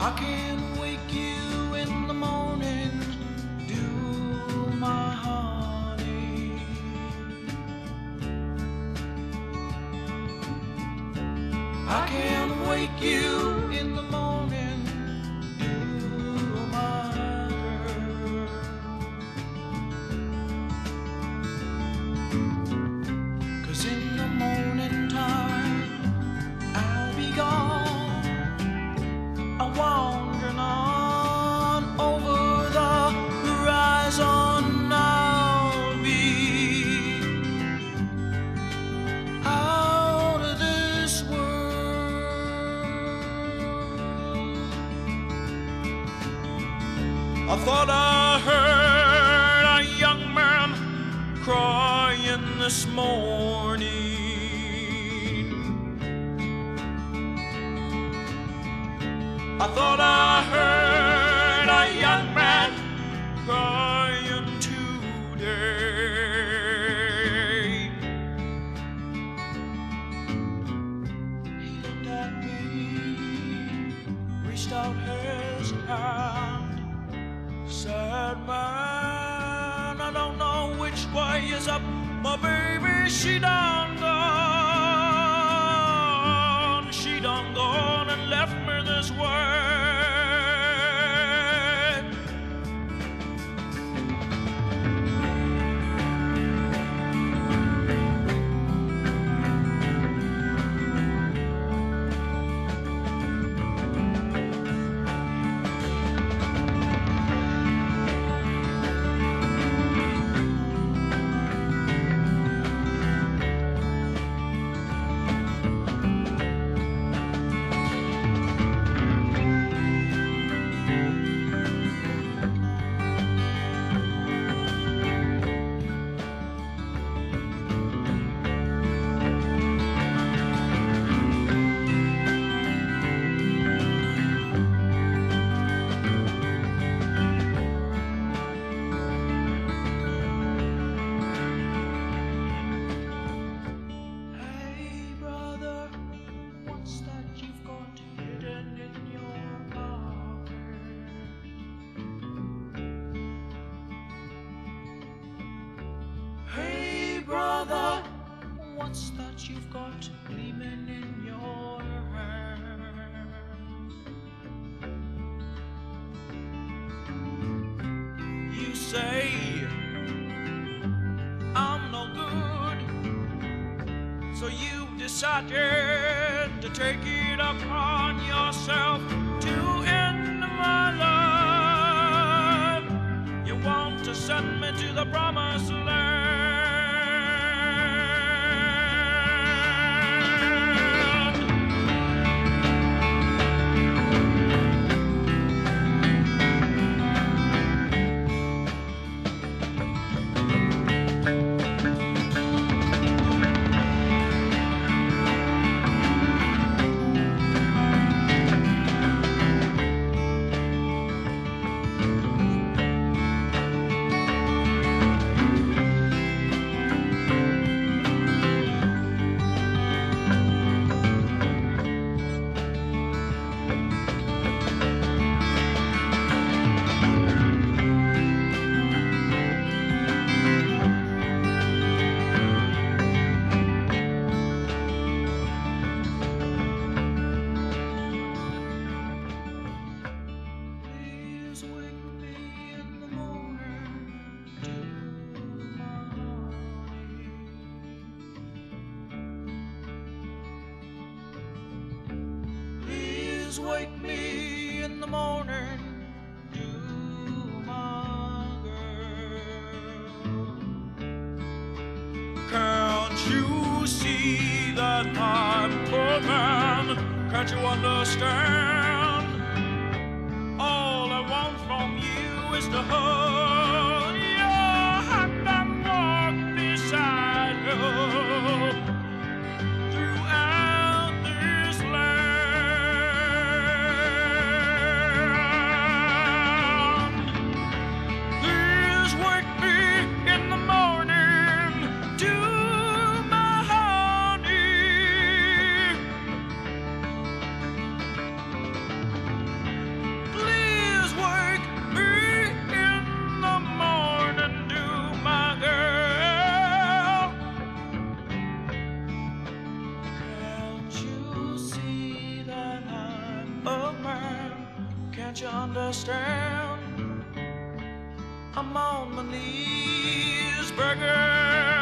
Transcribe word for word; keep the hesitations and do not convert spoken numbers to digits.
I can wake you in the morning, do my honey. I can wake you in the morning, do my girl. 'Cause in the morning time I'll be gone, wandering on over the horizon. I'll be out of this world. I thought I heard a young man crying this morning. I thought I heard a young man crying today. He looked at me, reached out his hand, said, man, I don't know which way is up. My baby, she done gone. She done gone and left me this way. Brother, what's that you've got gleaming in your hand? You say I'm no good, so you decided to take it upon yourself to end my life. You want to send me to the promised land. Wake me in the morning, do my girl. Can't you see that I'm poor man? Can't you understand? All I want from you is to hold your hand and walk beside you throughout this land. Can't you understand? I'm on my knees begging.